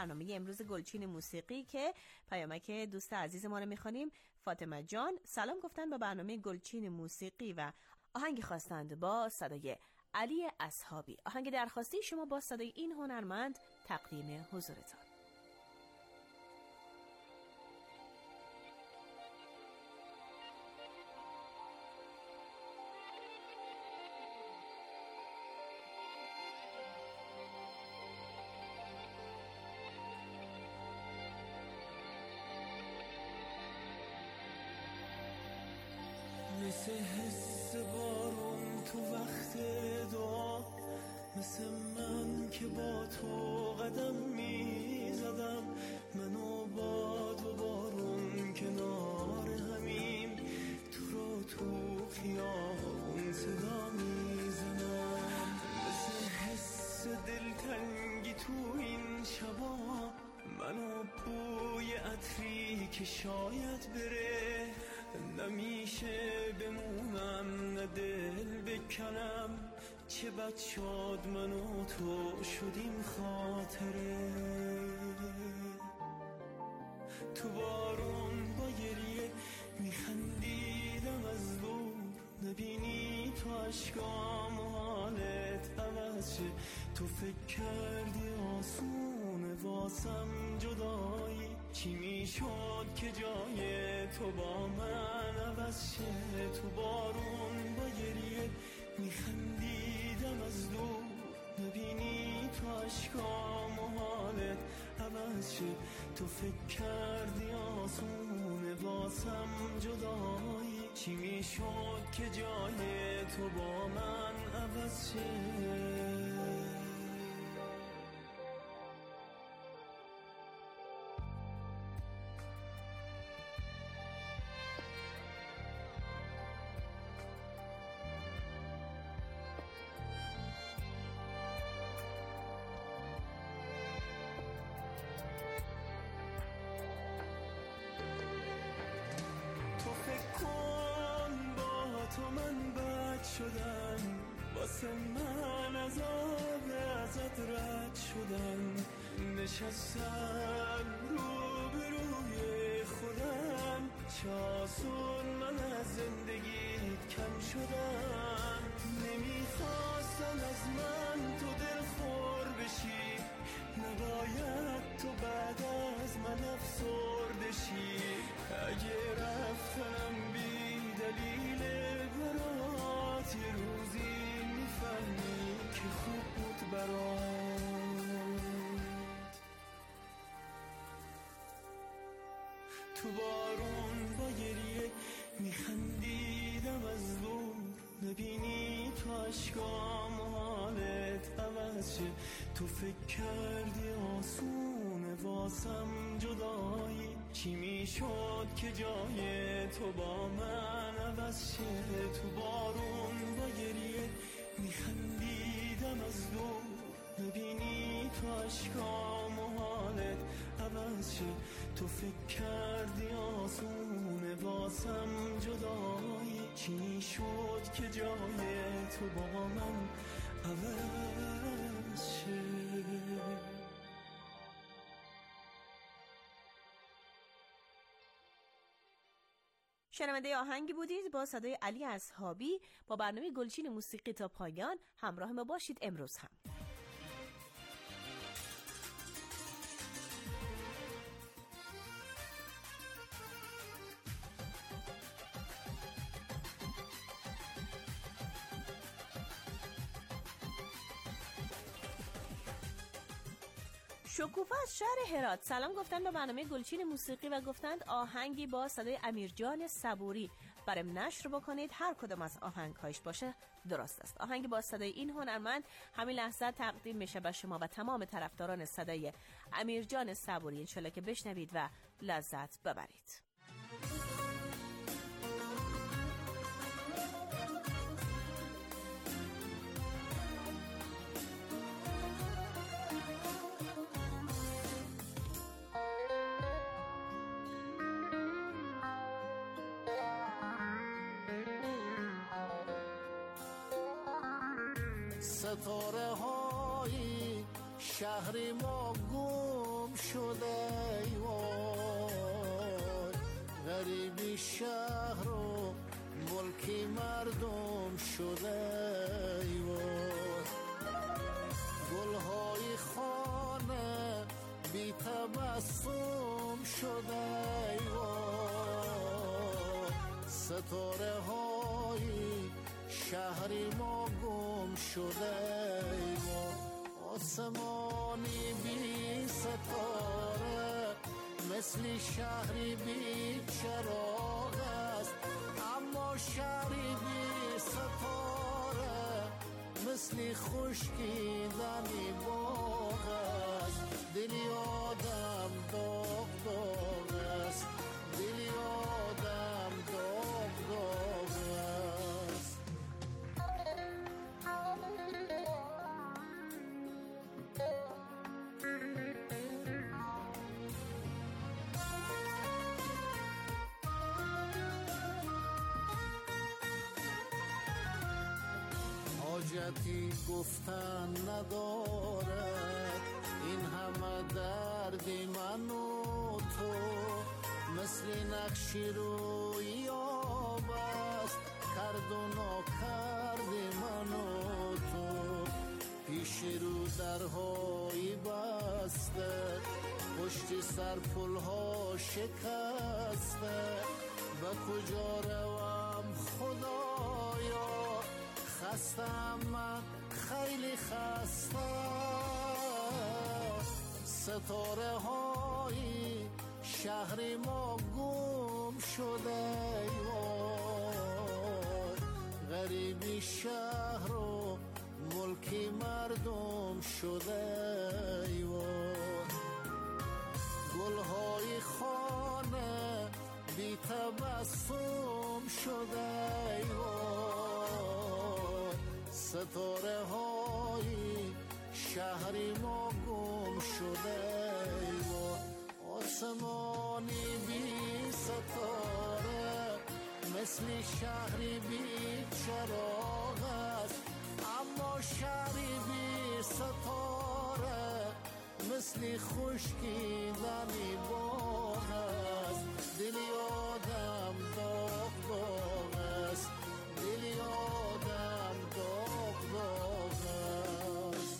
برنامه امروز گلچین موسیقی که پیامک دوست عزیز ما رو میخوانیم. فاطمه جان سلام گفتن با برنامه گلچین موسیقی و آهنگ خواستند با صدای علی اصحابی. آهنگ درخواستی شما با صدای این هنرمند تقدیم حضورتان. مثل حس بارون تو وقت دعا، مثل من که با تو قدم می زدم، منو باد و بارون کنار همیم، تو رو تو خیابون صدا می زنم. مثل حس دلتنگی تو این شبا، منو بوی عطری که شاید بره، نمیشه بمونم نه دل بکنم، چه بد شد من و تو شدیم خاطره. تو بارون با گریه میخندیدم از دور، نبینی تو عشقام و حالت عوض شه، تو فکر کردی آسونه واسم جدایی، چی میشد که جای تو با من عوض شه. تو بارون با گریه میخندیدم از دور، نبینی تو عشقام و حالت عوض شه، تو فکر کردی آسونه واسم جدایی، چی میشد که جای تو با من عوض شه. شدن واسه من عذاب ازت رد شدن، نشستم روبروی خودم، چه آسون من از زندگیت کم شدم. نمیخواستم از من تو دلخور بشی، نباید تو بعد از من افسرده شی، اگه رفتم بی دلیل برات، یه روزی میفهمی که خوب بود برات. تو بارون با گریه میخندیدم از دور، نبینی تو عشقام و حالت عوض شه، تو فکر کردی آسونه واسم جدایی، چی میشد که جای تو با من عوض شه. تو بارون با گریه میخندیدم از دور، نبینی تو عشقام و حالت عوض شه، تو فکر کردی آسونه واسم جدایی، چی شد که جای تو با من عوض شه. شنونده آهنگی بودید با صدای علی اصحابی. با برنامه گلچین موسیقی تا پایان همراه ما باشید. امروز هم شکوفه از شهر هرات سلام گفتند به برنامه گلچین موسیقی و گفتند آهنگی با صدای امیرجان صبوری برام نشر بکنید. هر کدام از آهنگ‌هایش باشه درست است. آهنگ با صدای این هنرمند همین لحظه تقدیم میشه به شما و تمام طرفداران صدای امیرجان صبوری. انشالله که بشنوید و لذت ببرید. ستاره های شهر ما گم گم شده ای وای، غریبی شهر و ملکی مردم شده ای وای، گلهای خانه بی تبسم شده ای وای، ستاره های شهری ما گم شده ای وای، آسمانی بی ستاره مثل شهری بی چراغ است، اما شهری بی ستاره مثل خشکیدنی باغ است، دلی آدم داغ داغ است، دلی آدم داغ داغ است. حاجتی گفتن ندارد این همه دردی من و تو، مثل نقشی روی آب است کرد و ناکرد من و تو، پیش رو درهای بسته پشت سر پلها شکسته، به کجا روم خدایا خستم من خیلی خستم، ستاره های شهر ما گم شده ای وای، غریبی شهر و ملکی مردم شده ای وای، گلهای خانه بی تبسم شده ای وای، ستاره های شهری ما گم شده ای وای، آسمانی بی ستاره مثل شهری بی چراغ است، اما شهری بی ستاره مثل خشکیدنی باغ است، دلی آدم داغ داغ است، دلی آدم داغ داغ است.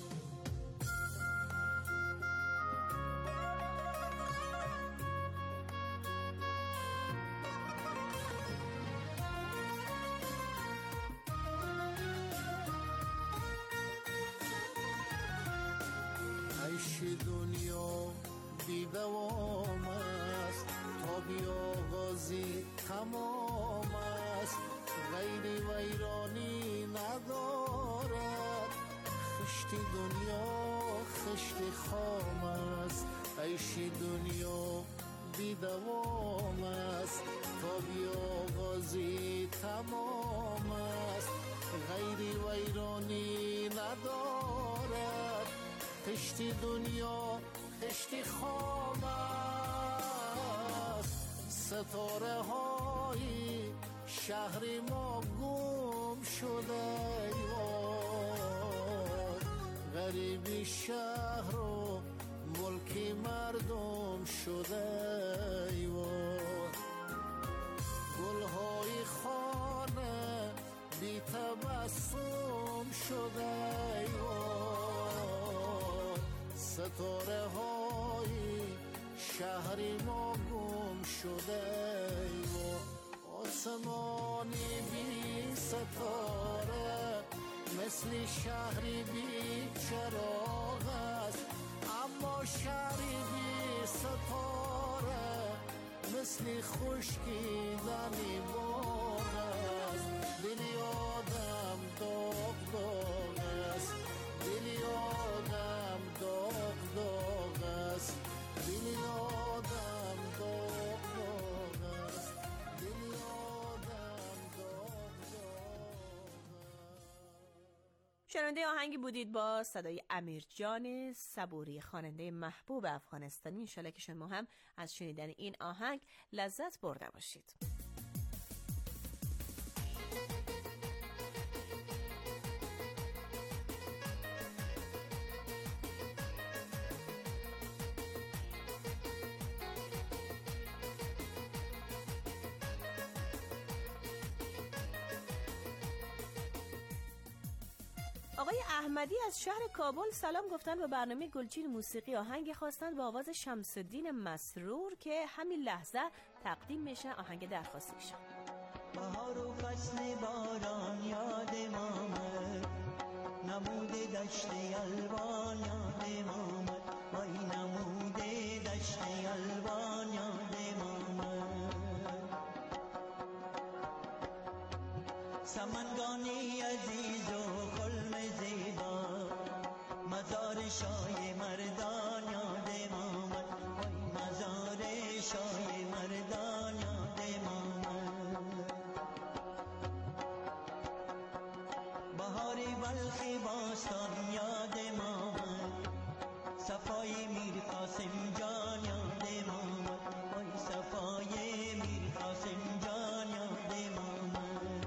عیش دنیا بی دوام است تا بیاغازی تمام است، غیری ویرانی ندارد خشت دنیا خشت خام است، عیش دنیا بی دوام است تا بیاغازی تمام است، غیری ویرانی ندارد خشت دنیا خشت خام است، ستاره های شهر ما گم شده ای وای، غریبی شهر و ملکی مردم شده ای وای، گلهای خانه بی تبسم شده ای وای، ستاره های شهری ما گم شده ای وای، آسمانی بی ستاره مثل شهری بی چراغ است، اما شهری بی ستاره مثل خشکیدنی باغ است، دلی آدم داغ داغ است، دلی آدم داغ داغ است، دلی آدم داغ داغ است، دلی آدم داغ داغ است. شنونده آهنگی بودید با صدای امیرجان صبوری، خواننده محبوب افغانستانی. انشالله که شما هم از شنیدن این آهنگ لذت برده باشید. آقای احمدی از شهر کابل سلام گفتن به برنامه گلچین موسیقی. آهنگ خواستن به آواز شمس‌الدین مسرور که همین لحظه تقدیم میشه آهنگ درخواستیشون. بهار و فصل باران یادم آمد، نمود دشت الوان یادم آمد، وای نمود دشت الوان یادم آمد. سمنگانی عزیز و خلم زیبا، مزار شای مردان یادم آمد، وای مزار شای مردان یادم آمد. بهاری بلخی باستان یادم آمد، صفای میر قاسم جان یادم آمد، وای صفای میر قاسم جان یادم آمد.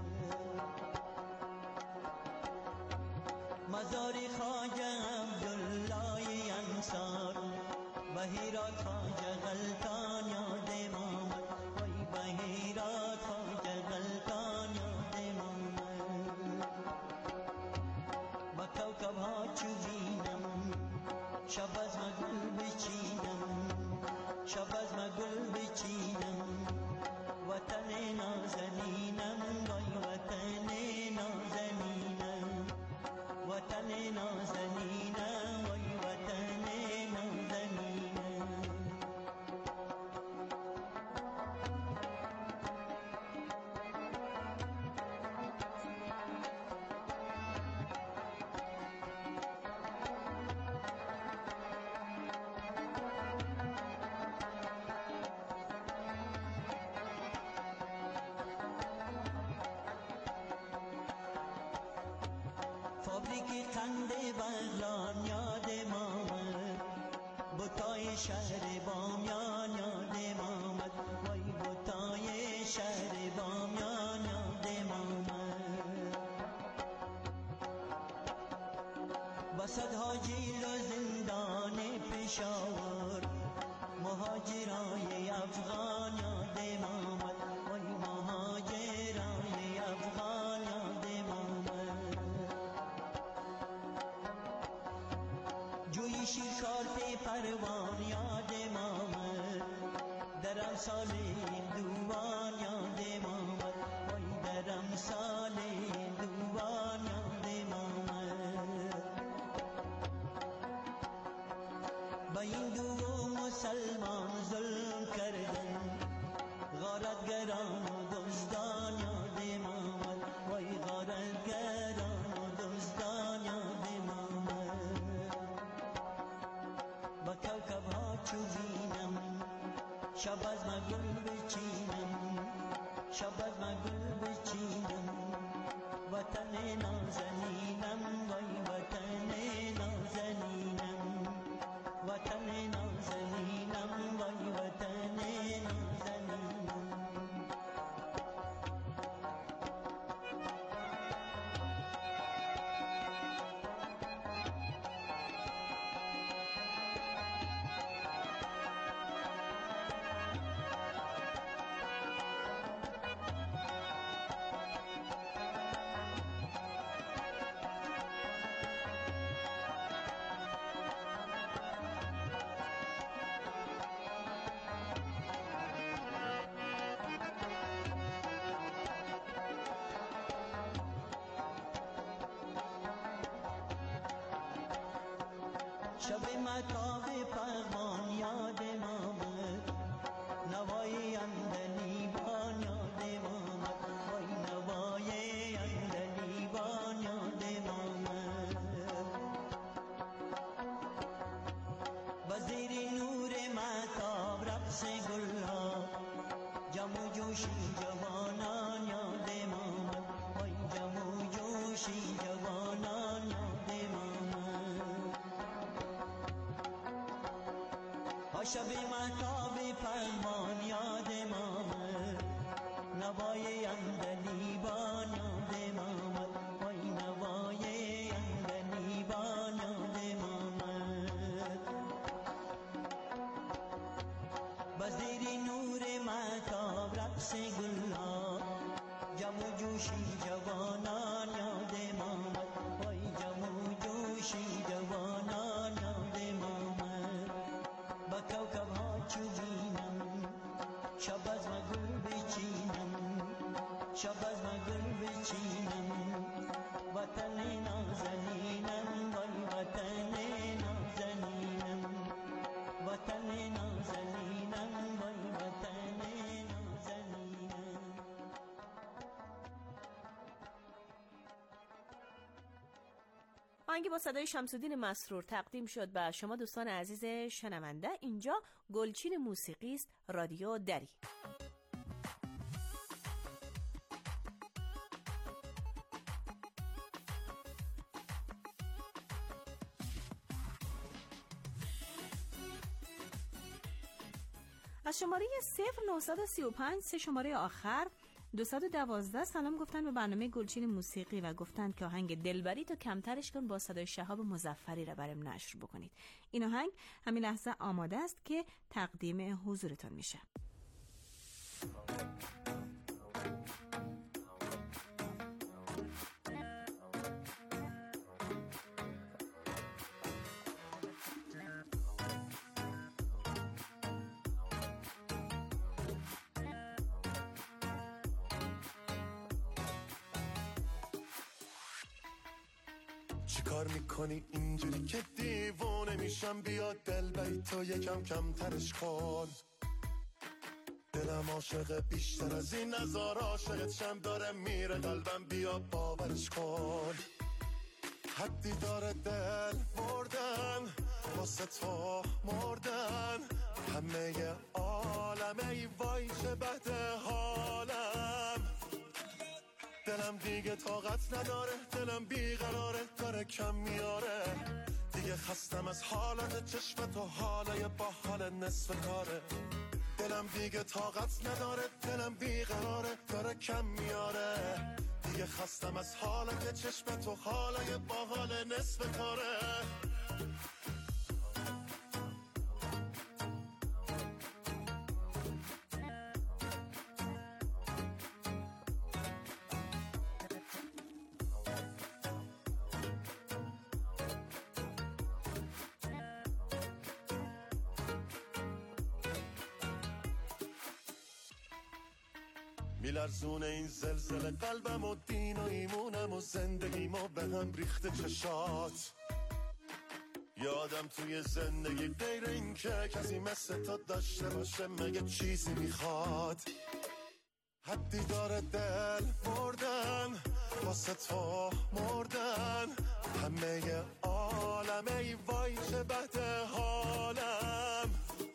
مزار خواجه عبدالله انصار، بهیرات خواجه غلطان یادم آمد، وای بهیرات خواجه غلطان یادم آمد. با کوکب ها چو بینم، شب از مگل بچینم، شب از مگل بچینم، وطن نازنینم، وای وطن نازنینم، وطن نازنینم، وای وطن نازنینم. فابریک قند بغلان یادم آمد، بوتای شهر بامیان یادم آمد، وای بوتای شهر بامیان یادم آمد. با صد حاجیل و زندان پشاور، مهاجرای افغان یادم آمد، وای مهاجرای افغان یادم آمد. جوی شیرکار پی پروان یادم آمد، در امثال دوان یادم آمد، وای در امثال دوان یادم آمد. با این دو مسلمان ظلم کردن، غارتگران و دزدان یادم آمد، وای غارتگران و دزدان یادم آمد. با کوکب ها چو بینم، شب از مگل بچینم، شب از مگل بچینم، وطن نازنینم، وای وطن نازنینم، وطن نازنینم، وای وطن نازنینم. شب متاب پروان یادم آمد، نوای اندلیبان یادم آمد، وای نوای اندلیبان یادم آمد. وزیر نور متاب رقص گلها، جم و جوشی جوانان یادم آمد، وای جم و جوشی جوانان یادم آمد. شب مهتاب پروان یادم آمد، نوای اندلیبان یادم آمد، وای نوای اندلیبان یادم آمد. بزیر نور مهتاب رقص گلها، جم و جوشی جوانان یادم آمد، وای جم و وطن نازنینم، وای وطن نازنینم. آهنگی با صدای شمس‌الدین مسرور تقدیم شد به شما دوستان عزیز شنونده. اینجا گلچین موسیقی است، رادیو دری. از شماره 0935 سه شماره آخر 212 سلام گفتن به برنامه گلچین موسیقی و گفتند که آهنگ دلبری تو کمترش کن با صدای شهاب مظفری را برام نشر بکنید. این آهنگ همین لحظه آماده است که تقدیم حضورتون میشه. چی کار میکنی اینجوری که دیوونه میشم؟ بیا دلبری تو یکم کمترش کن. دلم عاشق بیشتر از این نزار عاشقت شم، داره میره قلبم بیا باورش کن. حدی داره دل مردن واسه تو مردن، همه عالمه ای وای چه بده حالم. دلم دیگه طاقت نداره، دلم بیقراره داره کم میاره. دیگه خستم از حالت چشم تو، حالای با حال نصف کاره. دلم دیگه طاقت نداره، دلم بیقراره داره کم میاره. دیگه خستم از حالت چشم تو، حالای با حال نصف کاره. میلرزونه این زلزله قلبم و دین و ایمونم و زندگیمو به هم ریخته چشات. یادم توی زندگی غیر این که کسی مثل تو داشته باشه مگه چیزی میخواد. حدی داره دل مردن واسه تو مردن، همه عالمه ای وای چه بده حالم.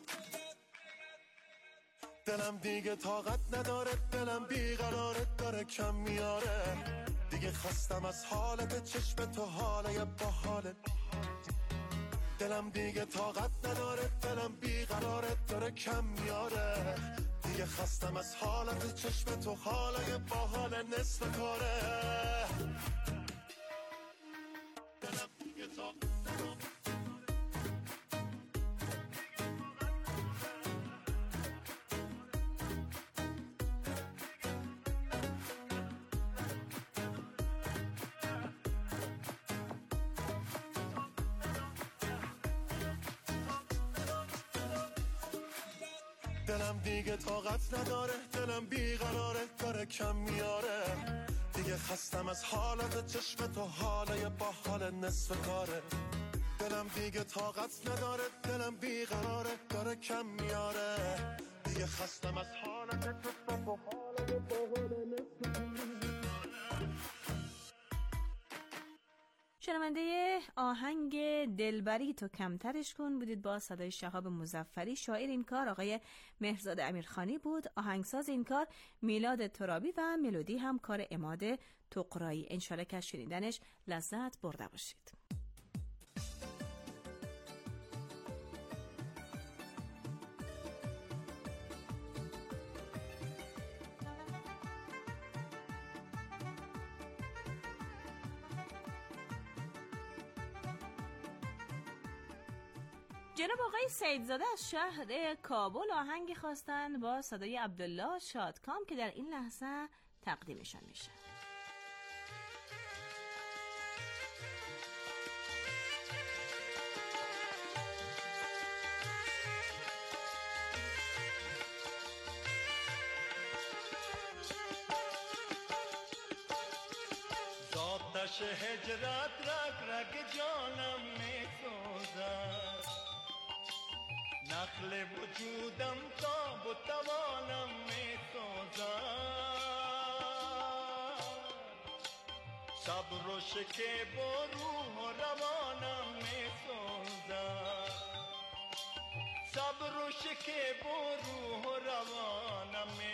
دلم دیگه طاقت نداره، دلم بیقراره داره کم میاره. دیگه خستم از حالت چشم تو، حالای با حالت. دلم دیگه طاقت نداره، دلم بیقراره داره کم میاره. دیگه خستم از حالت چشم تو، حالای با حال نصف کاره. دلم دیگه طاقت نداره. دلم دیگه طاقت نداره، دلم بیقراره داره کم میاره. دیگه خستم از حالت چشم تو، حالای با حال نصف کاره. دلم دیگه طاقت نداره، دلم بیقراره داره کم میاره. دیگه خستم از حالت چشم تو، حالای با حال نصف کاره. شنونده آهنگ دلبری تو کمترش کن بودید با صدای شهاب مظفری. شاعر این کار آقای مهرزاد امیرخانی بود. آهنگساز این کار میلاد ترابی و ملودی هم کار عماد طغرایی. انشالله که از شنیدنش لذت برده باشید. جناب آقای سیدزاده از شهر کابل آهنگی خواستند با صدای عبدالله شادکام که در این لحظه تقدیمشان میشه. ذاتش هجرت رگ رگ جانم میسوزد، نخل وجودم تاب و توانم می سوزد، صبر و شکیب و روح و روانم می سوزد، صبر و شکیب و روح و روانم می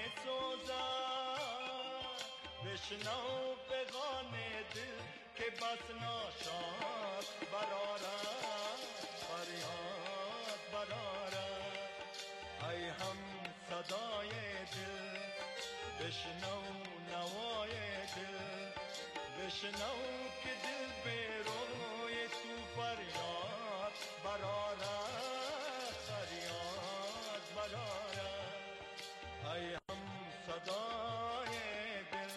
سوزد. بشنو پیغام دل که بس ناشاد برآرد، فریاد برآرد. ای هم صدای دل، بشنو نوای دل، بشنو که دل به روی تو فریاد برآرد، فریاد برآرد. ای هم صدای دل.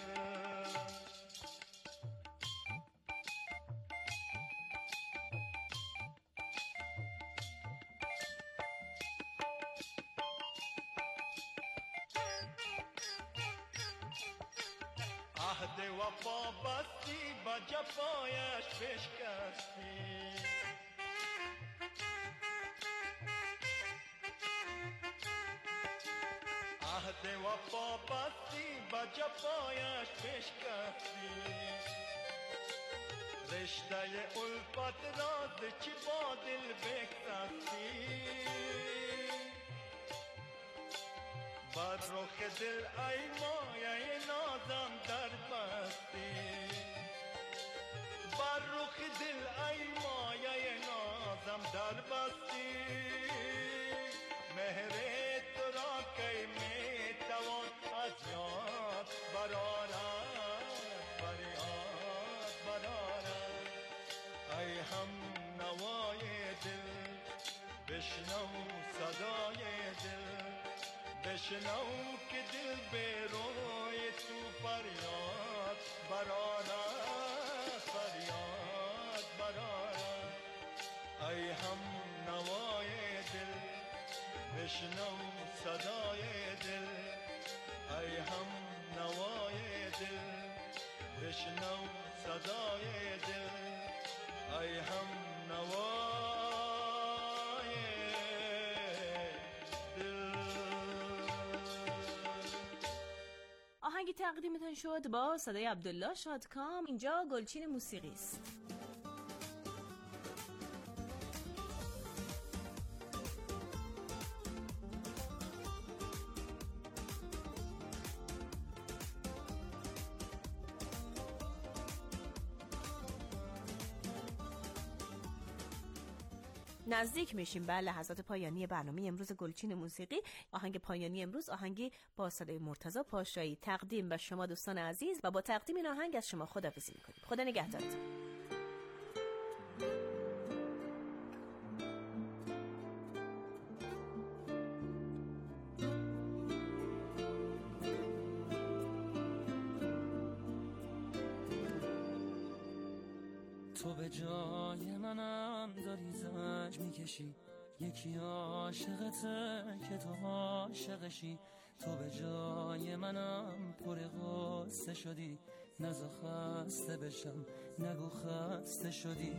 عهد وفا بستی با جفایش بشکستی، عهد وفا بستی با جفایش بشکستی. رشته الفت راز چی با دل بگسستی، بر رخ دل ای مایه نازم در بستی، بر رخ دل ای مایه نازم در بستی. مهر تو را که می توان از یاد برآرد، فریاد برآرد. ای هم نوای دل، بشنو صدای دل، بشنو که دل به روی تو فریاد برآرد، فریاد برآرد. ای هم نوای دل، بشنو صدای دل، ای هم نوای دل، بشنو صدای دل، ای هم نوای دل. آهنگی تقدیمتان شد با صدای عبدالله شادکام. اینجا گلچین موسیقی است. نزدیک میشیم به لحظات پایانی برنامه امروز گلچین موسیقی. آهنگ پایانی امروز آهنگی با صدای مرتضی پاشایی تقدیم به شما دوستان عزیز و با تقدیم این آهنگ از شما خداحافظی میکنیم. خدا نگهدارتون. تو به جای منم داری زنج میکشی، یکی عاشقته که تو عاشقشی. تو به جای منم پر غصه شدی، نزا خسته بشم نگو خسته شدی.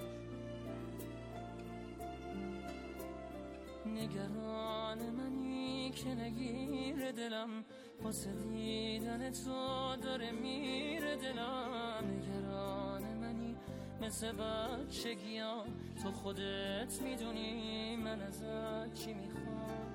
نگران منی که نگیر دلم، واسه دیدن تو داره میره دلم. نگران منی مثل بچگیام، تو خودت میدونی من ازت چی میخوام.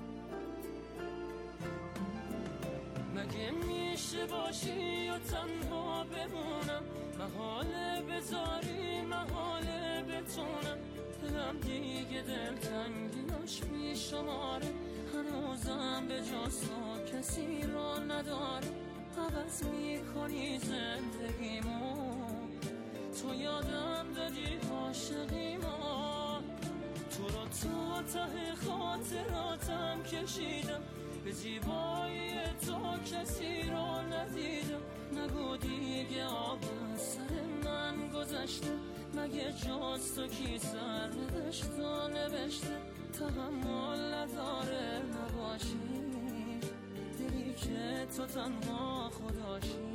مگه میشه باشی و تنها بمونم، محاله بذاری محاله بتونم. دلم دیگه دلتنگیاش میشماره، هنوزم به جز تو کسی را نداره. عوض میکنی زندگیمو، تو یادم دادی عاشقیمو. تو رو تا ته خاطراتم کشیدم، به زیبایی تو کسی رو ندیدم. نگو دیگه آب سر من گذشته، مگه جز تو کی سر نداشت و نوشته. تحمل نداره نباشی، دلی که تو تنها خداشی.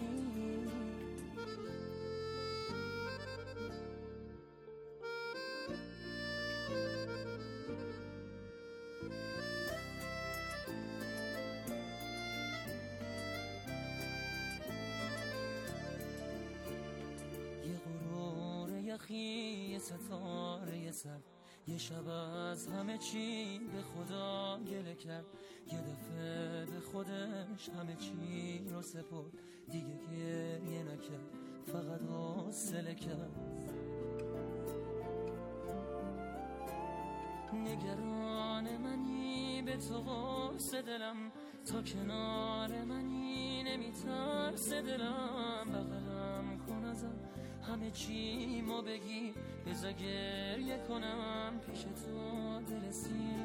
شوخی ستاره سر، یه شب از همه چی به خدا گله کرد، یه دفعه به خودش همه چی رو سپرد، دیگه گریه نکرد، فقط حوصله کرد. نگران منی به تو قرص دلم، تا کنار منی نمیترس دلم، بغلم کن ازم همه چی مو بگی، بذار گریه کنم پیش تو دلسی.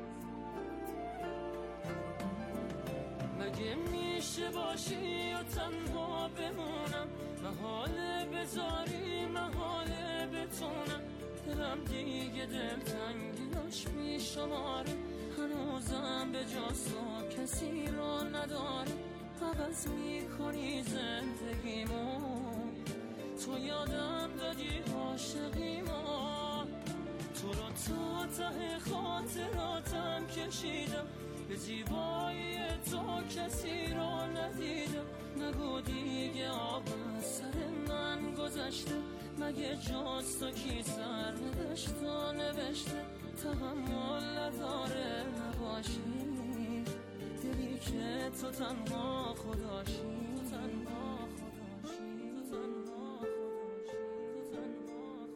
مگه میشه باشی و تنها بمونم، محاله بذاری محاله بتونم، دلم دیگه دلتنگیاش میشماره، هنوزم به جز تو کسی رو نداره، عوض میکنی زندگیمو، تو یادم دادی عاشقیمو، تو رو تا ته خاطراتم کشیدم، به زیبایی تو کسی رو ندیدم، نگو دیگه آب سر من گذشته، مگه جز تو کی سر نداشت و نوشته، تحمل نداره نباشی، دلی که تو تنها خداشی، تو تنها خداشی، تو تنها خداشی، تو تنها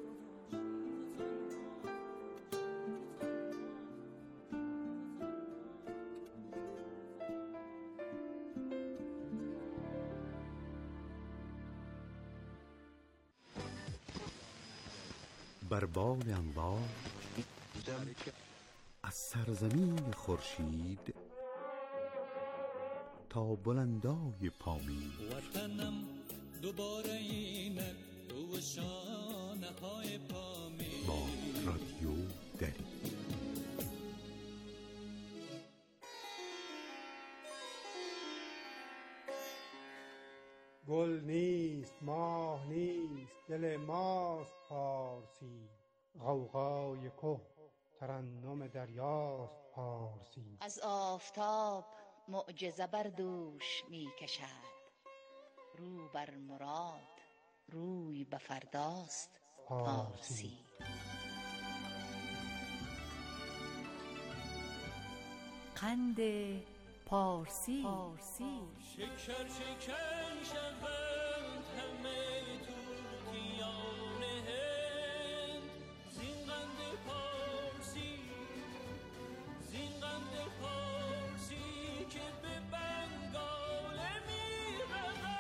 بر بال انوار از سرزمین خورشید تا بلندای پامین، وطنم دوباره اینه تو شانه های پامین، با رادیو دری. گل نیست ماه نیست دل ماست پارسی، غوغای که ترنم دریاست پارسی. از آفتاب معجزه بر دوش می کشد، رو بر مراد روی به فرداست پارسی. قند پارسی. شکر شکن شهند همه توتیان هند، زین قند پارسی، زین قند پارسی که به بنگال میرود.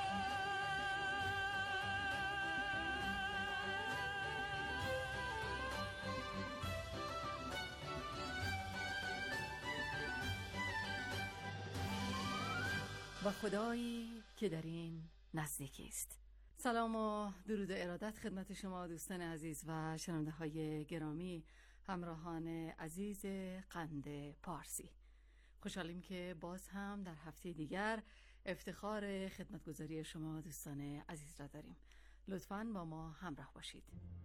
و خدایی که در این نزدیکی است. سلام و درود و ارادت خدمت شما دوستان عزیز و شنونده های گرامی، همراهان عزیز قند پارسی. خوشحالیم که باز هم در هفته دیگر افتخار خدمتگزاری شما دوستان عزیز را داریم. لطفاً با ما همراه باشید.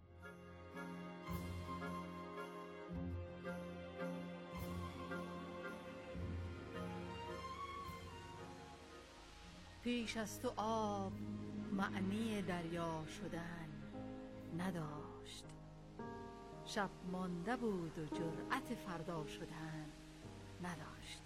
پیش از تو آب معنی دریا شدن نداشت، شب مانده بود و جرأت فردا شدن نداشت.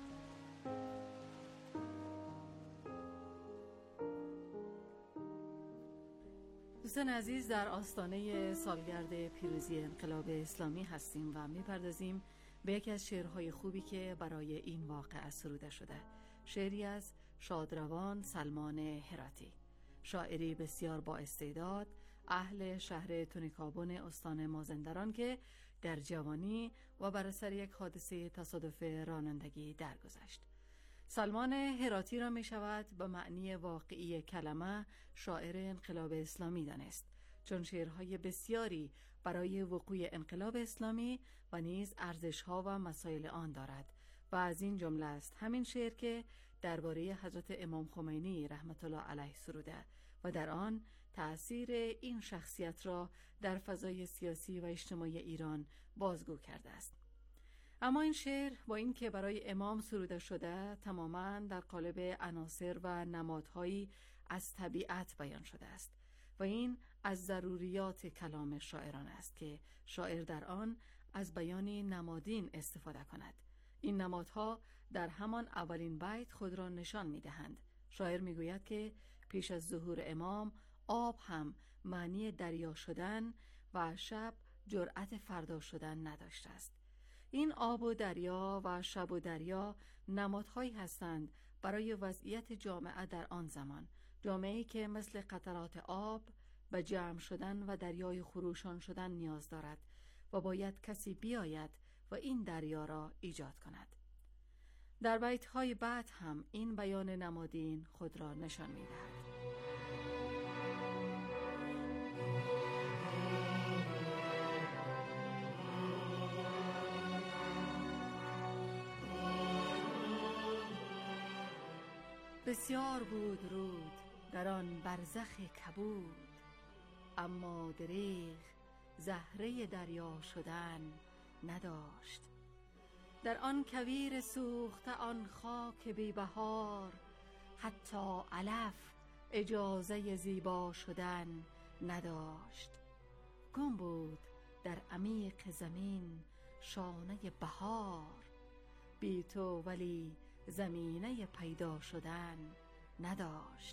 دوستان عزیز، در آستانه سالگرد پیروزی انقلاب اسلامی هستیم و میپردازیم به یکی از شعرهای خوبی که برای این واقعه سروده شده. شعری از شادروان سلمان هراتی، شاعری بسیار با استعداد، اهل شهر تونیکابون استان مازندران که در جوانی و بر اثر یک حادثه تصادف رانندگی درگذشت. سلمان هراتی را می شود به معنی واقعی کلمه شاعر انقلاب اسلامی دانست، چون شعرهای بسیاری برای وقوع انقلاب اسلامی و نیز ارزش‌ها و مسائل آن دارد و از این جمله است همین شعر که درباره حضرت امام خمینی رحمت الله علیه سروده و در آن تأثیر این شخصیت را در فضای سیاسی و اجتماعی ایران بازگو کرده است. اما این شعر با این که برای امام سروده شده تماماً در قالب عناصر و نمادهایی از طبیعت بیان شده است و این از ضروریات کلام شاعران است که شاعر در آن از بیان نمادین استفاده کند. این نمادها در همان اولین بیت خود را نشان می‌دهند. شاعر می‌گوید که پیش از ظهور امام آب هم معنی دریا شدن و شب جرأت فردا شدن نداشته است. این آب و دریا و شب و دریا نمادهایی هستند برای وضعیت جامعه در آن زمان، جامعه‌ای که مثل قطرات آب به جمع شدن و دریای خروشان شدن نیاز دارد و باید کسی بیاید و این دریا را ایجاد کند. در بیت‌های بعد هم این بیان نمادین خود را نشان می‌دهد. بسیار بود رود در آن برزخ کبود، اما دریغ زهره دریا شدن نداشت. در آن کویر سوخته آن خاک بی بهار، حتی علف اجازه زیبا شدن نداشت. گم بود در عمیق زمین شانه بهار، بی تو ولی زمینه پیدا شدن نداشت.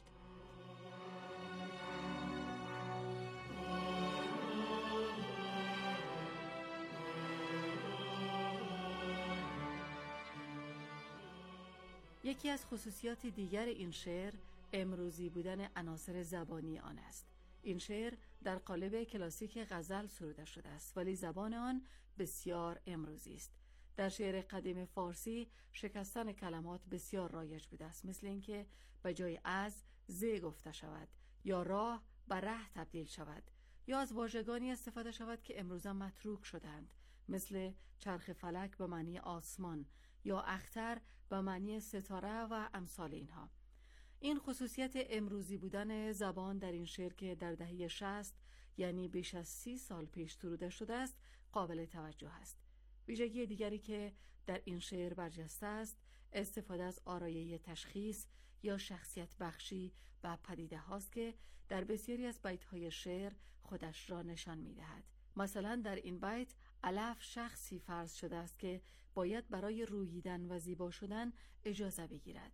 یکی از خصوصیات دیگر این شعر امروزی بودن عناصر زبانی آن است. این شعر در قالب کلاسیک غزل سروده شده است، ولی زبان آن بسیار امروزی است. در شعر قدیم فارسی شکستن کلمات بسیار رایج بوده است، مثل اینکه به جای از ز گفته شود یا راه به ره تبدیل شود، یا از واژگانی استفاده شود که امروزه متروک شدند، مثل چرخ فلک به معنی آسمان یا اختر به معنی ستاره و امثال اینها. این خصوصیت امروزی بودن زبان در این شعر که در دهه 60 یعنی بیش از 30 سال پیش سروده شده است قابل توجه است. ویژگی دیگری که در این شعر برجسته است استفاده از آرایه تشخیص یا شخصیت بخشی به پدیده هاست که در بسیاری از بیت های شعر خودش را نشان می دهد. مثلا در این بیت علف شخصی فرض شده است که باید برای روییدن و زیبا شدن اجازه بگیرد.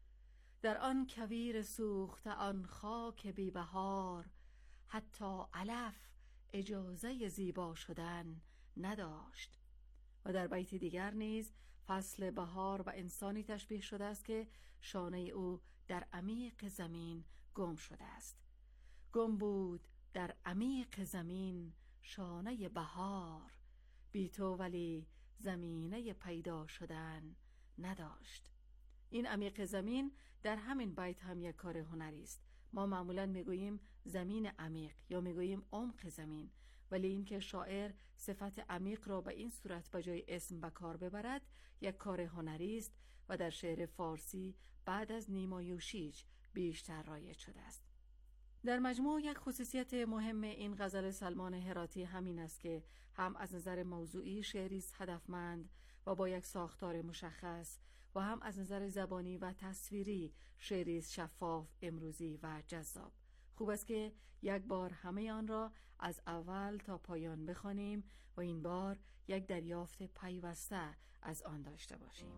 در آن کویر سوخته آن خاک بی بهار، حتی علف اجازه زیبا شدن نداشت. و در بیت دیگر نیز فصل بهار و انسانی تشبیه شده است که شانه او در عمیق زمین گم شده است. گم بود در عمیق زمین شانه بهار، بی تو ولی زمینه پیدا شدن نداشت. این عمیق زمین در همین بیت هم یک کار هنری است. ما معمولا میگوییم زمین عمیق یا میگوییم عمق زمین، ولی اینکه شاعر صفت عمیق را به این صورت به جای اسم به کار ببرد یک کار هنری است و در شعر فارسی بعد از نیما یوشیج بیشتر رایج شده است. در مجموع یک خصوصیت مهم این غزل سلمان هراتی همین است که هم از نظر موضوعی شعری است هدفمند و با یک ساختار مشخص و هم از نظر زبانی و تصویری شعری است شفاف، امروزی و جذاب. خوب است که یک بار همه آن را از اول تا پایان بخوانیم و این بار یک دریافت پیوسته از آن داشته باشیم.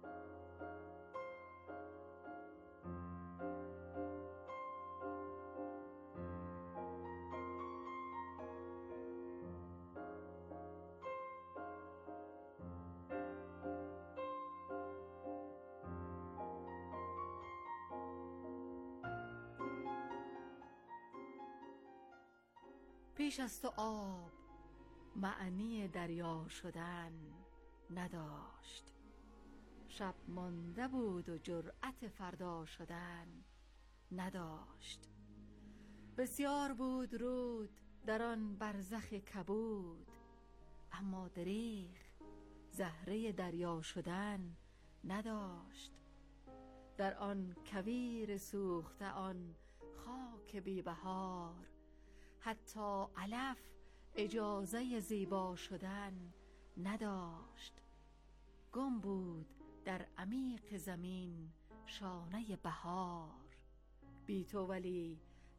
پیش از تو آب معنی دریا شدن نداشت، شب مانده بود و جرأت فردا شدن نداشت. بسیار بود رود در آن برزخ کبود، اما دریغ زهره دریا شدن نداشت. در آن کویر سوخته آن خاک بی بهار، حتی علف اجازه زیبا شدن نداشت. گم بود در عمیق زمین شانه بهار، بی تو ولی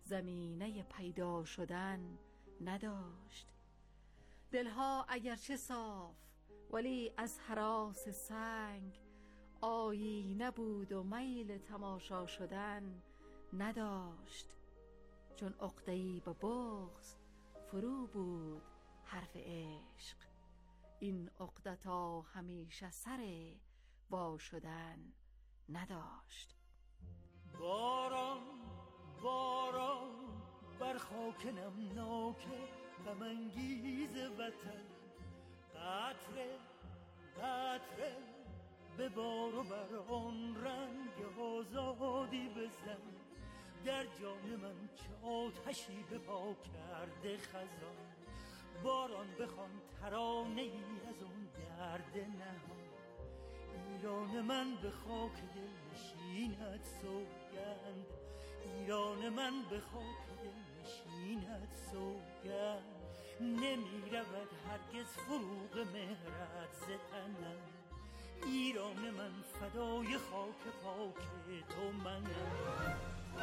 زمینه پیدا شدن نداشت. دلها اگرچه صاف ولی از هراس سنگ، آیینه بود و میل تماشا شدن نداشت. چون عقده‌ای به بغض فرو بود حرف عشق، این عقده تا همیشه سر وا شدن نداشت. باران باران بر خاک نمناک غم انگیز وطن، قطره قطره به بار و بر آن رنگ آزادی بزن. در جان من چه آتشی به پا کرده خزان، باران بخوان ترانه ای از اون درد نهان. ایران من به خاک دل نشینت سوگند، ایران من به خاک دل نشینت سوگند. نمی رود هرگز فروغ مهرت ز تنم، ایران من فدای خاک پاک تو منم.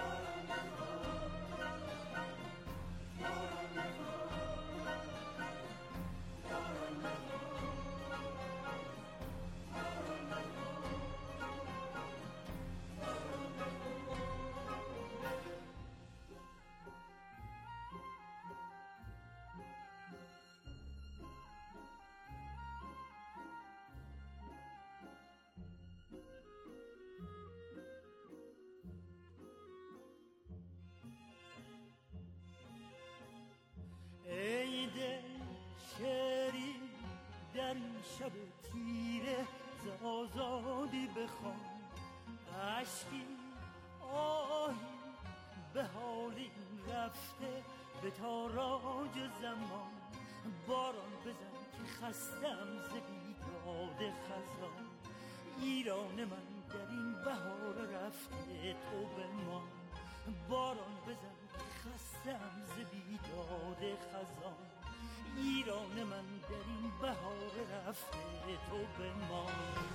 ای دل شعری در این شب تیره ز آزادی بخوان، عشقی آهی به حال این رفته به تاراج زمان. باران بزن که خستم ز بیداد خزان، ایران من در این بهار رفته تو بمان. باران بزن که خستم ز بیداد خزان، ایران من در این بهار رفته تو بمان.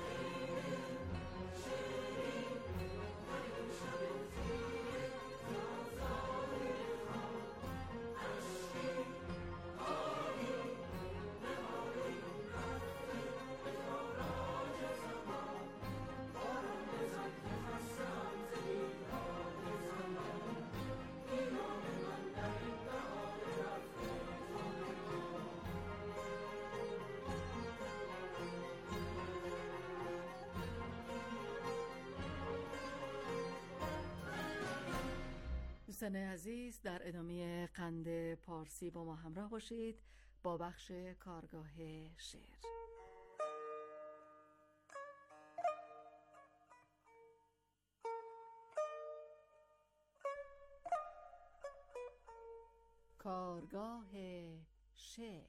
دوستان عزیز، در ادامه قند پارسی با ما همراه باشید با بخش کارگاه شعر. کارگاه شعر.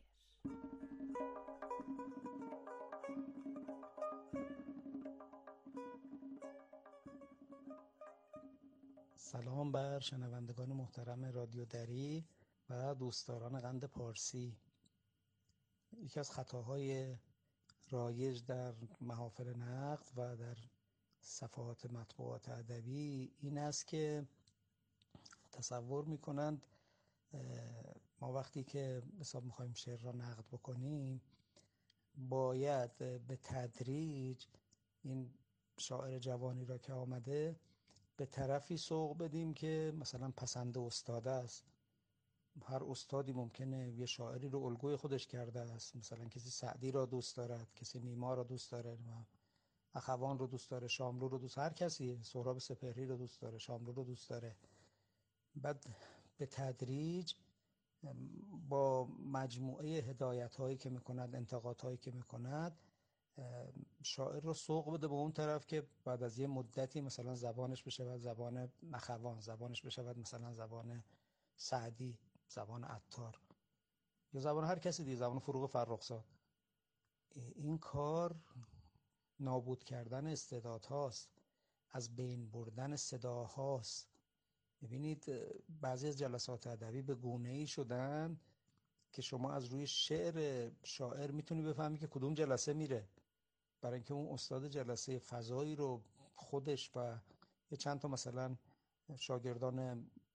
سلام بر شنوندگان محترم رادیو دری و دوستداران قند پارسی. یکی از خطاهای رایج در محافل نقد و در صفحات مطبوعات ادبی این است که تصور میکنند ما وقتی که حساب میخوایم شعر را نقد بکنیم باید به تدریج این شاعر جوانی را که آمده به طرفی سوق بدیم که مثلا پسند استاد است. هر استادی ممکنه یه شاعری رو الگوی خودش کرده است، مثلا کسی سعدی را دوست دارد، کسی نیما را دوست داره، اخوان رو دوست داره، شاملو رو دوست، هر کسی سهراب سپهری رو دوست داره، شاملو رو دوست داره. بعد به تدریج با مجموعه هدایت هایی که میکند، انتقاد هایی که میکند، شاعر رو سوق بده به اون طرف که بعد از یه مدتی مثلا زبانش بشود زبان اخوان، زبانش بشود مثلا زبان سعدی، زبان عطار یا زبان هر کسی دیگه، زبان فروغ فرخزاد. این کار نابود کردن استعدادهاست، از بین بردن صداهاست. ببینید بعضی از جلسات ادبی به گونه‌ای شدن که شما از روی شعر شاعر میتونی بفهمی که کدوم جلسه میره، برای اینکه اون استاد جلسه فضایی رو خودش و یه چند تا مثلا شاگردان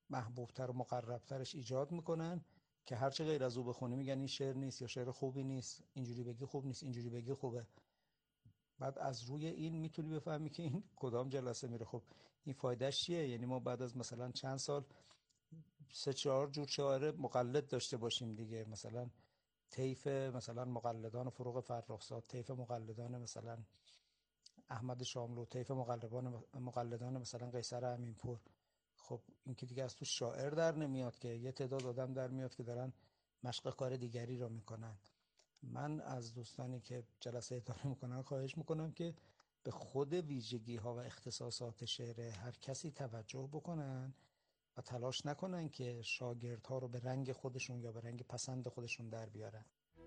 محبوبتر و مقربترش ایجاد میکنن که هرچه غیر از او بخونی میگن این شعر نیست یا شعر خوبی نیست، اینجوری بگی خوب نیست، اینجوری بگی خوبه. بعد از روی این میتونی بفهمی که این کدام جلسه میره. خب این فایدهش چیه؟ یعنی ما بعد از مثلا چند سال 3-4 جور شاعر مقلد داشته باشیم دیگه، مثلا طیف مثلا مقلدان فروغ فرخزاد، طیف مقلدان مثلا احمد شاملو، طیف مقلدان مثلا قیصر امینپور. خب این که دیگه از تو شاعر در نمیاد که، یه تعداد آدم در میاد که دارن مشق کار دیگری رو میکنن. من از دوستانی که جلسه اداره میکنن خواهش میکنم که به خود ویژگی ها و اختصاصات شعر هر کسی توجه بکنن و تلاش نکنن که شاگردها رو به رنگ خودشون یا به رنگ پسند خودشون در بیارن.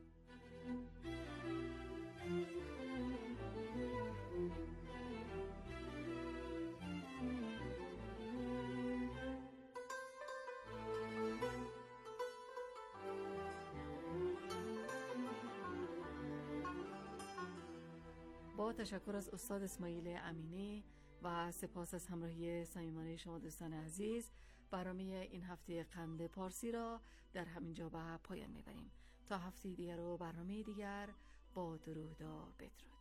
با تشکر از استاد اسماعیل امینی و سپاس از همراهی صمیمانه شما دوستان عزیز، برنامه این هفته قند پارسی را در همین جا به پایان میبریم. تا هفته دیگر و برنامه دیگر، با درود و بدرود.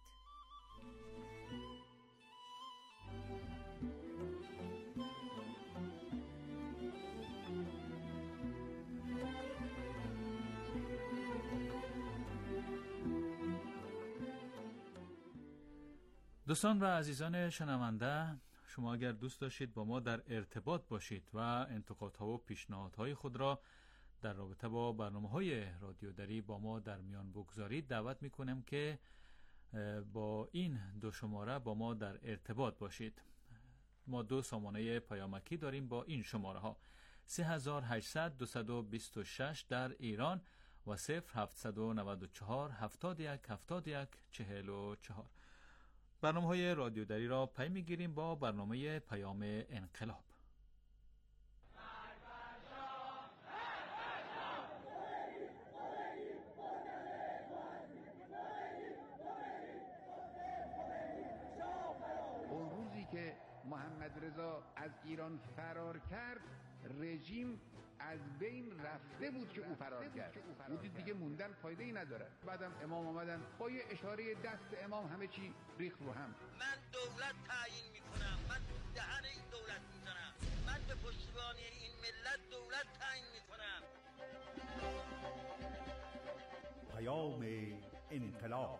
دوستان و عزیزان شنونده، شما اگر دوست داشتید با ما در ارتباط باشید و انتقادها و پیشنهادهای خود را در رابطه با برنامه‌های رادیو دری با ما در میان بگذارید، دعوت میکنم که با این 2 شماره با ما در ارتباط باشید. ما 2 سامانه پیامکی داریم با این شماره ها: 3800 226 در ایران و 0794 71 71 44. برنامه‌های رادیو دری را پی می‌گیریم با برنامه پیام انقلاب. اون روزی که محمد رضا از ایران فرار کرد، رژیم از بین رفته بود که او فرار کرد. بودید دیگه موندن فایده ای نداره. بعدم امام آمدن با یه اشاره دست امام همه چی ریخت رو هم. من دولت تعیین میکنم، من دهن این دولت میزنم، من به پشتیبانی این ملت دولت تعیین میکنم. پیام انقلاب.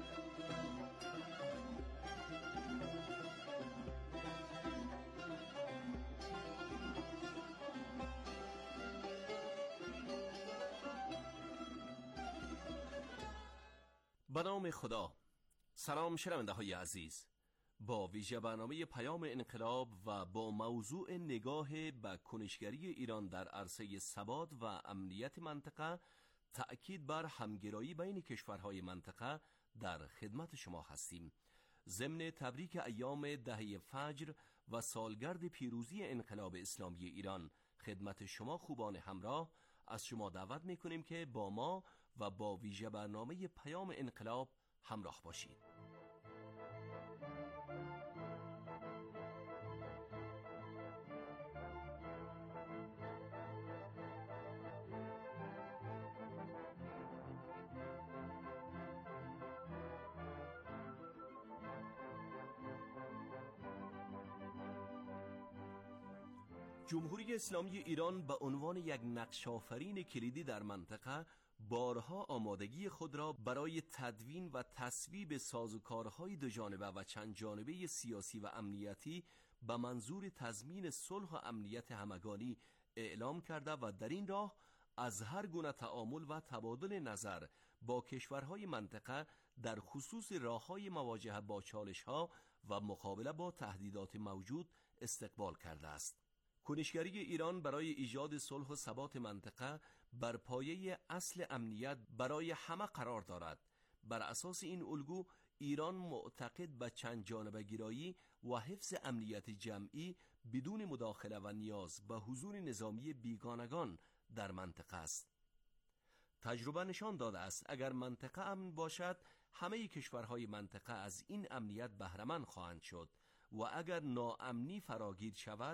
به نام خدا. سلام شنونده های عزیز، با ویژه برنامه پیام انقلاب و با موضوع نگاه به کنشگری ایران در عرصه ثبات و امنیت منطقه، تأکید بر همگرایی بین کشورهای منطقه، در خدمت شما هستیم. ضمن تبریک ایام دهه فجر و سالگرد پیروزی انقلاب اسلامی ایران خدمت شما خوبان همراه، از شما دعوت میکنیم که با ما و با ویژه برنامه پیام انقلاب همراه باشید. جمهوری اسلامی ایران به عنوان یک نقش‌آفرین کلیدی در منطقه بارها آمادگی خود را برای تدوین و تصویب سازوکارهای دوجانبه و چند جانبه سیاسی و امنیتی به منظور تضمین صلح و امنیت همگانی اعلام کرده و در این راه از هر گونه تعامل و تبادل نظر با کشورهای منطقه در خصوص راه‌های مواجهه با چالش‌ها و مقابله با تهدیدات موجود استقبال کرده است. کنشگری ایران برای ایجاد صلح و ثبات منطقه بر پایه اصل امنیت برای همه قرار دارد. بر اساس این الگو ایران معتقد به چند جانبه گرایی و حفظ امنیت جمعی بدون مداخله و نیاز به حضور نظامی بیگانگان در منطقه است. تجربه نشان داده است اگر منطقه امن باشد، همه کشورهای منطقه از این امنیت بهره‌مند خواهند شد و اگر ناامنی فراگیر شود،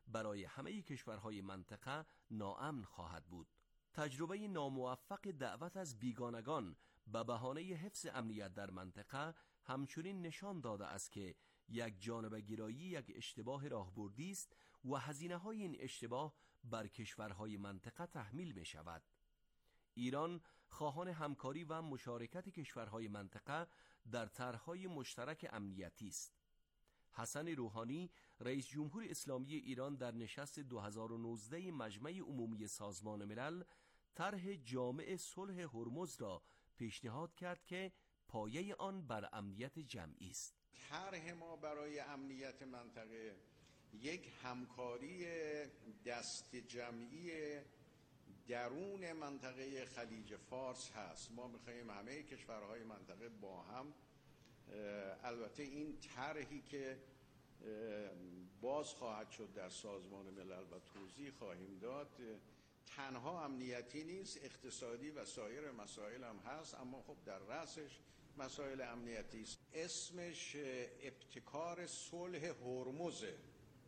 برای همه کشورهای منطقه ناامن خواهد بود. تجربه ناموفق دعوت از بیگانگان به بهانه حفظ امنیت در منطقه همچنین نشان داده است که یک جانبه‌گرایی یک اشتباه راهبردی است و هزینه‌های این اشتباه بر کشورهای منطقه تحمیل می شود. ایران خواهان همکاری و مشارکت کشورهای منطقه در طرح‌های مشترک امنیتی است. حسن روحانی رئیس جمهور اسلامی ایران در نشست 2019 مجمع عمومی سازمان ملل طرح جامع صلح هرمز را پیشنهاد کرد که پایه آن بر امنیت جمعی است. طرح ما برای امنیت منطقه یک همکاری دست جمعی درون منطقه خلیج فارس هست. ما می‌خوایم همه کشورهای منطقه با هم، البته این طرحی که باز خواهد شد در سازمان ملل و توضیح خواهیم داد، تنها امنیتی نیست، اقتصادی و سایر مسائل هم هست، اما خب در رأسش مسائل امنیتی است. اسمش ابتکار صلح هرمزه.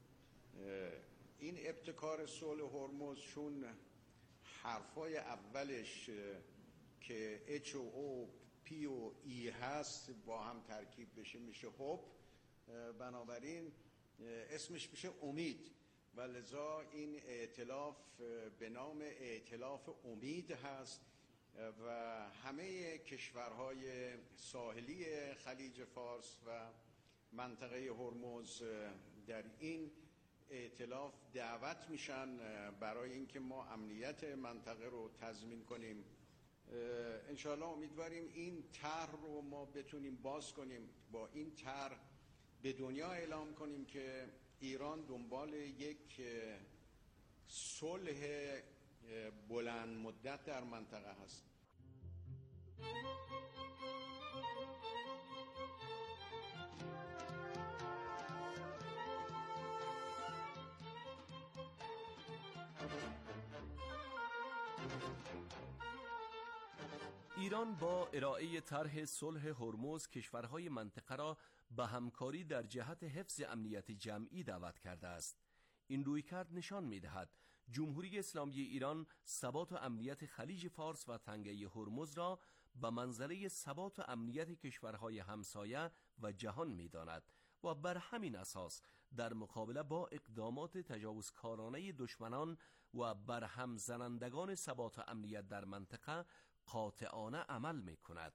این ابتکار صلح هرمز چون حرفای اولش که H و O P و E هست با هم ترکیب بشه میشه هوب، بنابراین اسمش میشه امید و لذا این ائتلاف به نام ائتلاف امید هست و همه کشورهای ساحلی خلیج فارس و منطقه هرمز در این ائتلاف دعوت میشن برای اینکه ما امنیت منطقه رو تضمین کنیم. انشاءالله امیدواریم این طرح رو ما بتونیم باز کنیم، با این طرح به دنیا اعلام کنیم که ایران دنبال یک صلح بلند مدت در منطقه هست. ایران با ارائه طرح صلح هرمز کشورهای منطقه را به همکاری در جهت حفظ امنیت جمعی دعوت کرده است. این رویکرد نشان می‌دهد جمهوری اسلامی ایران ثبات و امنیت خلیج فارس و تنگه هرمز را به منزله ثبات و امنیت کشورهای همسایه و جهان می‌داند و بر همین اساس در مقابله با اقدامات تجاوزکارانه دشمنان و برهم زنندگان ثبات و امنیت در منطقه قاطعانه عمل می‌کند.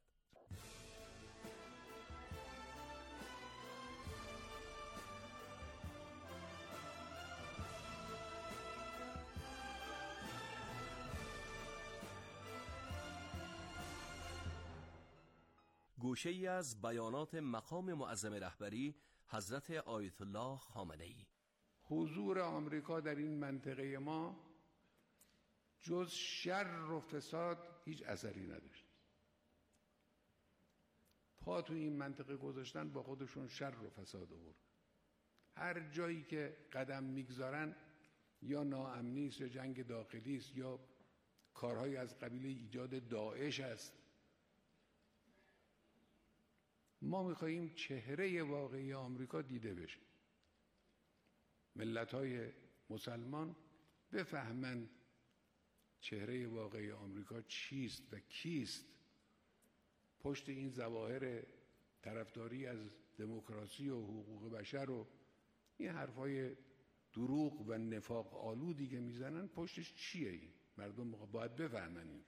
گوشه‌ای از بیانات مقام معظم رهبری حضرت آیت الله خامنه‌ای. حضور آمریکا در این منطقه ما جز شر و فساد هیچ اثری نداشت. پا تو این منطقه گذاشتن با خودشون شر و فساد آورد. هر جایی که قدم میگذارن یا ناامنی است یا جنگ داخلی است یا کارهای از قبیل ایجاد داعش است. ما میخواییم چهره واقعی آمریکا دیده بشه. ملت‌های مسلمان بفهمند چهره واقعی آمریکا چیست و کیست. پشت این ظواهر طرفداری از دموکراسی و حقوق بشر و این حرفای دروغ و نفاق آلودی که میزنن پشتش چیه؟ این مردم باید بفهمن. این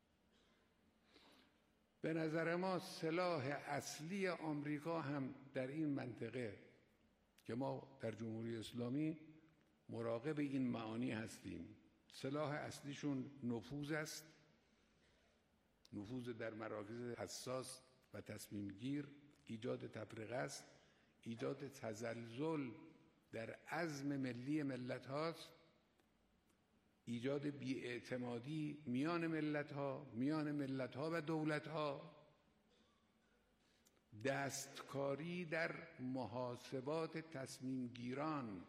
به نظر ما سلاح اصلی آمریکا هم در این منطقه که ما در جمهوری اسلامی مراقب این معانی هستیم، سلاح اصلیشون نفوذ است، نفوذ در مراکز حساس و تصمیم گیر، ایجاد تفرقه است، ایجاد تزلزل در عزم ملی ملت هاست، ایجاد بی‌اعتمادی میان ملت ها و دولت ها، دستکاری در محاسبات تصمیم گیران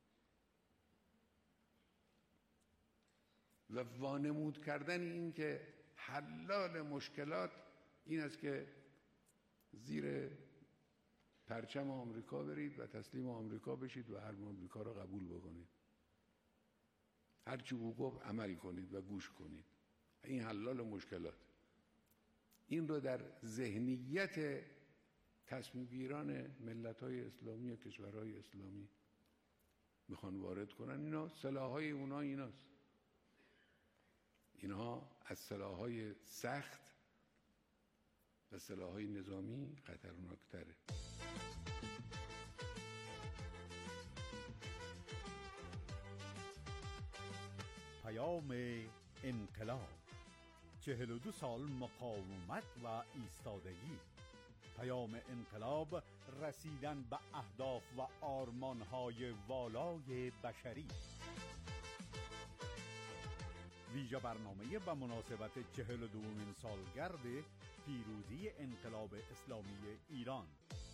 و وانمود کردن این که حلال مشکلات این است که زیر پرچم آمریکا برید و تسلیم آمریکا بشید و حرم آمریکا را قبول بکنید. هرچی او گفت عمل کنید و گوش کنید. این حلال مشکلات. این رو در ذهنیت تصمیم گیران ملت‌های اسلامی و کشورهای اسلامی میخوان وارد کنن. اینا سلاح‌های اونا ایناست. اینها از سلاح‌های سخت و سلاح‌های نظامی خطرناک‌تره. پیام انقلاب 42 سال مقاومت و ایستادگی. پیام انقلاب رسیدن به اهداف و آرمان‌های والای بشری. ویژه برنامه به مناسبت 42مین سالگرد پیروزی انقلاب اسلامی ایران.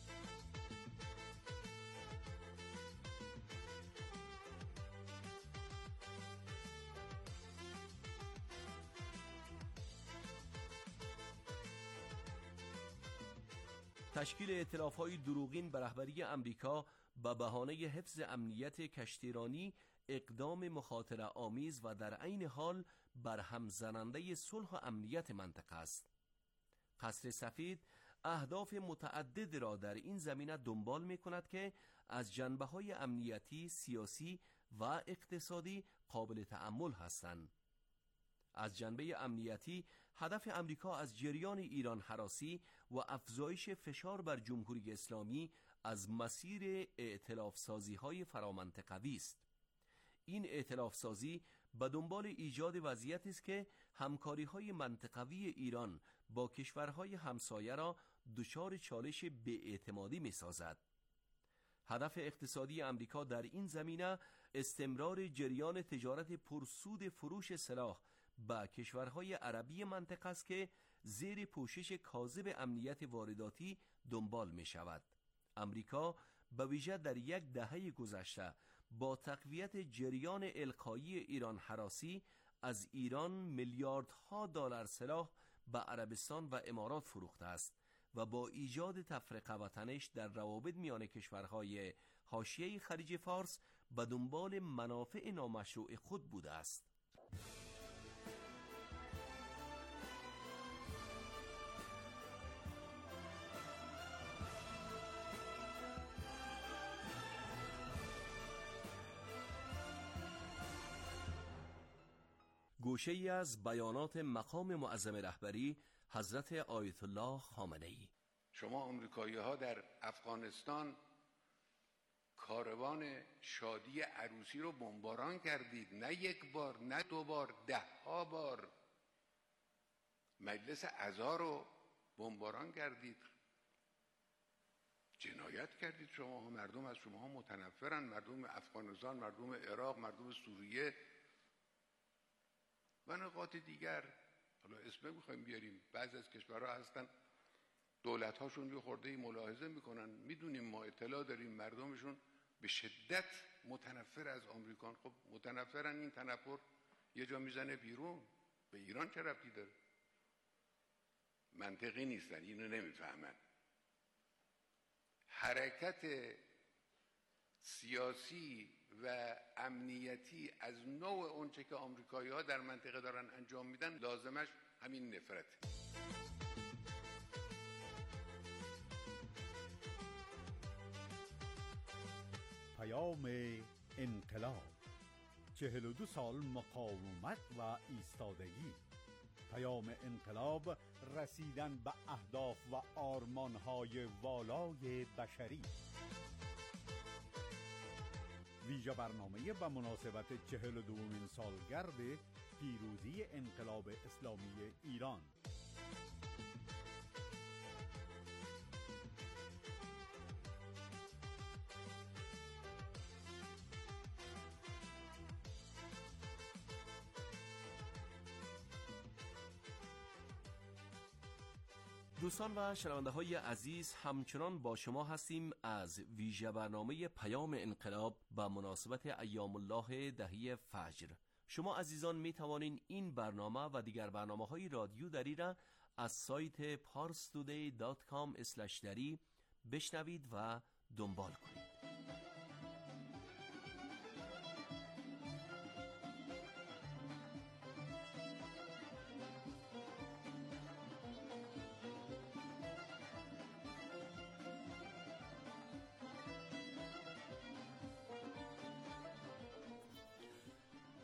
تشکیل ائتلاف‌های دروغین به رهبری امریکا به بهانه حفظ امنیت کشتیرانی اقدام مخاطره آمیز و در عین حال برهم زننده صلح و امنیت منطقه است. قصر سفید اهداف متعدد را در این زمینه دنبال می‌کند که از جنبه‌های امنیتی، سیاسی و اقتصادی قابل تأمل هستند. از جنبه امنیتی، هدف امریکا از جریان ایران هراسی و افزایش فشار بر جمهوری اسلامی از مسیر ائتلاف سازی‌های فرامنطقوی است. این ائتلاف سازی به دنبال ایجاد وضعیتی است که همکاری‌های منطقوی ایران با کشورهای همسایه را دچار چالش بی‌اعتمادی می‌سازد. هدف اقتصادی امریکا در این زمینه استمرار جریان تجارت پرسود فروش سلاح با کشورهای عربی منطقه است که زیر پوشش کاذب امنیت وارداتی دنبال می شود. امریکا به ویژه در یک دهه گذشته با تقویت جریان القایی ایران هراسی از ایران میلیاردها دلار سلاح به عربستان و امارات فروخته است و با ایجاد تفرقه و تنش در روابط میان کشورهای حاشیه خلیج فارس به دنبال منافع نامشروع خود بوده است. گوشه ای از بیانات مقام معظم رهبری حضرت آیت الله خامنه‌ای. شما آمریکایی ها در افغانستان کاروان شادی عروسی رو بمباران کردید، نه یک بار، نه دو بار، 10 بار. مجلس عزا رو بمباران کردید، جنایت کردید. شما مردم از شما متنفرن، مردم افغانستان، مردم عراق، مردم سوریه و نقاط دیگر. حالا اسم میخوایم بیاریم. بعضی از کشورها هستن دولت‌هاشون یه خورده ملاحظه میکنن، میدونیم، ما اطلاع داریم، مردمشون به شدت متنفر از آمریکان. خب متنفرن، این تنفر یه جا میزنه بیرون. به ایران چه ربطی داره؟ منطقی نیستن، اینو نمیفهمن. حرکت سیاسی و امنیتی از نوع اونچه که آمریکایی‌ها در منطقه دارن انجام میدن لازمش همین نفرت. پیام انقلاب 42 سال مقاومت و ایستادگی. پیام انقلاب رسیدن به اهداف و آرمان‌های والای بشری. ویژه برنامه به مناسبت 42مین سالگرد پیروزی انقلاب اسلامی ایران. دوستان و شنونده های عزیز، همچنان با شما هستیم از ویژه برنامه پیام انقلاب به مناسبت ایام الله دهی فجر. شما عزیزان می توانین این برنامه و دیگر برنامه های رادیو دری را از سایت parstoday.com/dari بشنوید و دنبال کنید.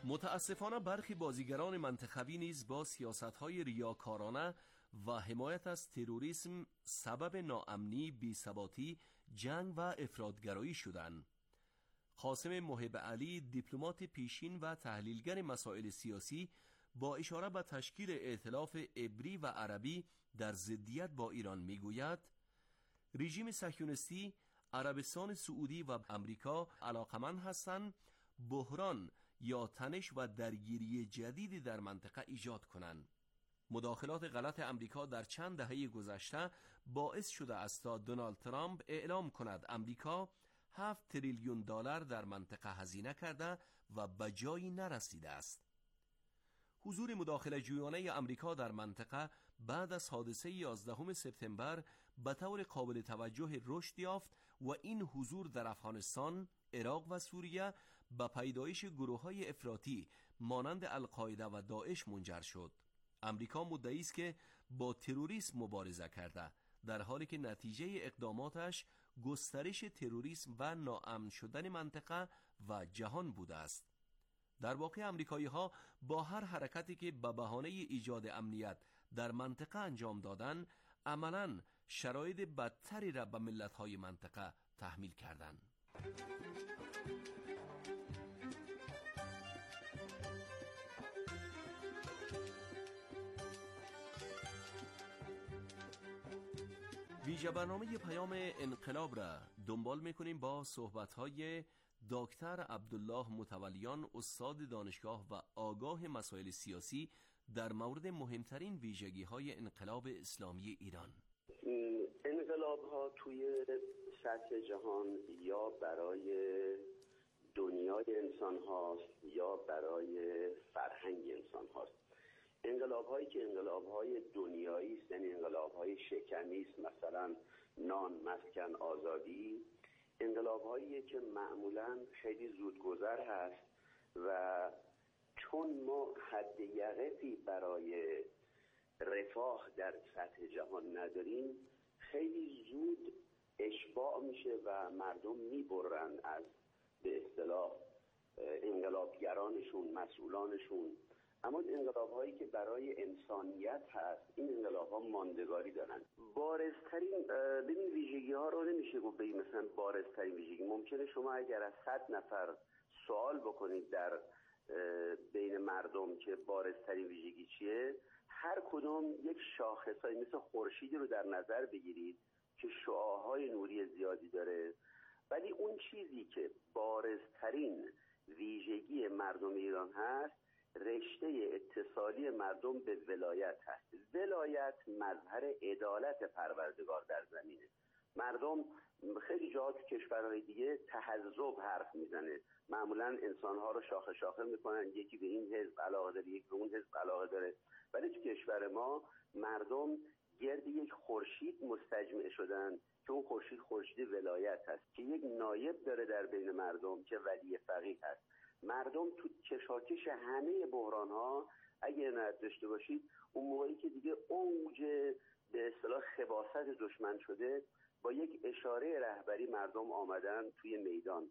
متاسفانه برخی بازیگران منتخبی نیز با سیاست‌های ریاکارانه و حمایت از تروریسم سبب ناامنی، بی‌ثباتی، جنگ و افراط‌گرایی شدند. قاسم محب علی، دیپلمات پیشین و تحلیلگر مسائل سیاسی، با اشاره به تشکیل ائتلاف عبری و عربی در ضدیت با ایران میگوید رژیم صهیونیستی، عربستان سعودی و امریکا علاقمند هستند بحران یا تنش و درگیری جدیدی در منطقه ایجاد کنند. مداخلات غلط امریکا در چند دهه گذشته باعث شده است تا دونالد ترامپ اعلام کند امریکا 7 تریلیون دلار در منطقه هزینه کرده و به جایی نرسیده است. حضور مداخله جویانه امریکا در منطقه بعد از حادثه 11 سپتامبر به طور قابل توجه رشد یافت و این حضور در افغانستان، عراق و سوریه به پیدایش گروه‌های افراطی مانند القاعده و داعش منجر شد. امریکا مدعی است که با تروریسم مبارزه کرده، در حالی که نتیجه اقداماتش گسترش تروریسم و ناامن شدن منطقه و جهان بوده است. در واقع امریکایی‌ها با هر حرکتی که به بهانه ایجاد امنیت در منطقه انجام دادن، عملاً شرایط بدتری را به ملت‌های منطقه تحمیل کردند. ویژه برنامه پیام انقلاب را دنبال می‌کنیم با صحبت‌های دکتر عبدالله متولیان، استاد دانشگاه و آگاه مسائل سیاسی در مورد مهمترین ویژگی‌های انقلاب اسلامی ایران. انقلاب‌ها توی سطح جهان یا برای دنیای انسان هاست یا برای فرهنگ انسان هاست. انقلاب‌هایی که انقلاب‌های دنیایی است، یعنی انقلاب‌های شکنی است، مثلا نان، مسکن، آزادی، انقلاب‌هایی که معمولاً خیلی زودگذر هست و چون ما حد یقفی برای رفاه در سطح جهان نداریم، خیلی زود اشباع میشه و مردم میبرن از به اصطلاح انقلابگرانشون، مسئولانشون. اما انقلاب‌هایی که برای انسانیت هست، این انقلاب‌ها ماندگاری دارن. بارزترین ببین ویژگی‌ها رو نمیشه گفت بگیم مثلا بارزترین ویژگی. ممکنه شما اگر از 100 نفر سوال بکنید در بین مردم که بارزترین ویژگی چیه، هر کدوم یک شاخصایی مثل خورشیدی رو در نظر بگیرید که شعاعهای نوری زیادی داره، ولی اون چیزی که بارزترین ویژگی مردم ایران هست، رشته اتصالی مردم به ولایت هست. ولایت مظهر عدالت پروردگار در زمینه. مردم خیلی جاها تو کشورهای دیگه تحزب حرف میزنه، معمولا انسانها رو شاخه شاخه میکنن، یکی به این حزب علاقه داره، یکی به اون حزب علاقه داره، ولی تو کشور ما مردم گرد یک خورشید مستجمع شدن که اون خورشید خورشید ولایت هست که یک نایب داره در بین مردم که ولی فقیه هست. مردم تو کشاکش همه بحران ها اگه عنایت داشته باشید، اون موقعی که دیگه اوج به اصطلاح خباثت دشمن شده، با یک اشاره رهبری مردم آمدن توی میدان.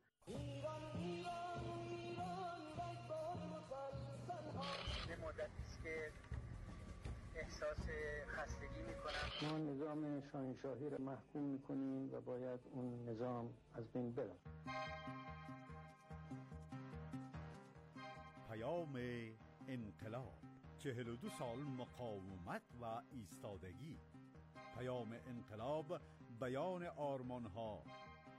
یه مدتی است که احساس خستگی میکنم. ما نظام شاهنشاهی را محکوم میکنیم و باید اون نظام از بین بره. پیام انقلاب، 42 سال مقاومت و ایستادگی. پیام انقلاب بیان آرمان‌ها،